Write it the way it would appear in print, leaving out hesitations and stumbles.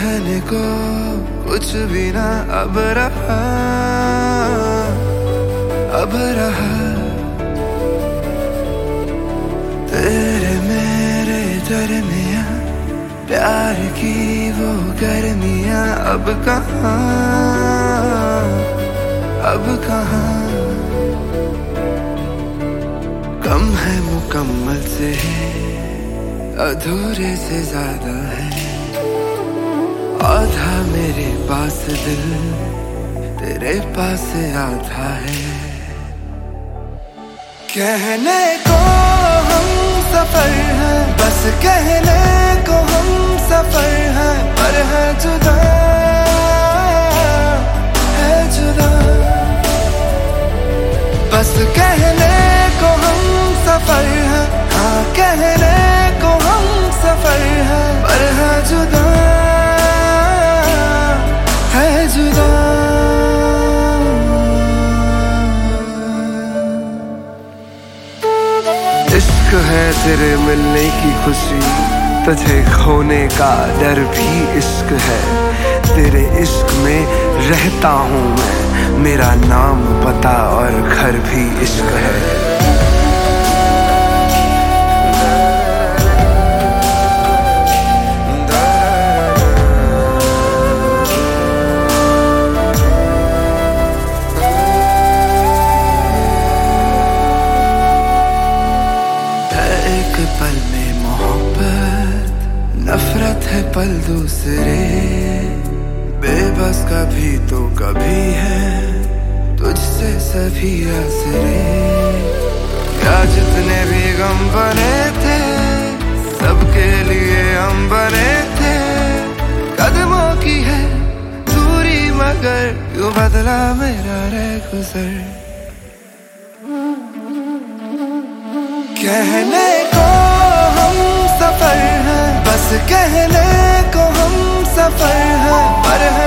कहने को कुछ भी ना अब रहा, अब रहा। तेरे मेरे दरमियां प्यार की वो गर्मियां अब कहाँ, अब कहाँ। कम है मुकम्मल से है, अधूरे से ज्यादा है। आधा मेरे पास दिल, तेरे पास आधा है। कहने को हम सफर हैं, बस कहने को हम सफर हैं, पर है जुदा, है जुदा। बस कहने को हम सफर हैं, हाँ कहने को हम सफर हैं, पर है जुदा, है जुदा। इश्क है तेरे मिलने की खुशी, तुझे खोने का डर भी इश्क है। तेरे इश्क में रहता हूँ मैं, मेरा नाम पता और घर भी इश्क है। एक पल में मोहब्बत, नफरत है पल दूसरे। बेबस कभी तो कभी है, तुझसे सभी आसरे। क्या जितने भी गम बने थे, सबके लिए हम बने थे। कदमों की है दूरी मगर क्यों बदला मेरा गुजर। कहने को हम सफर हैं, बस कहने को हम सफर हैं, पर है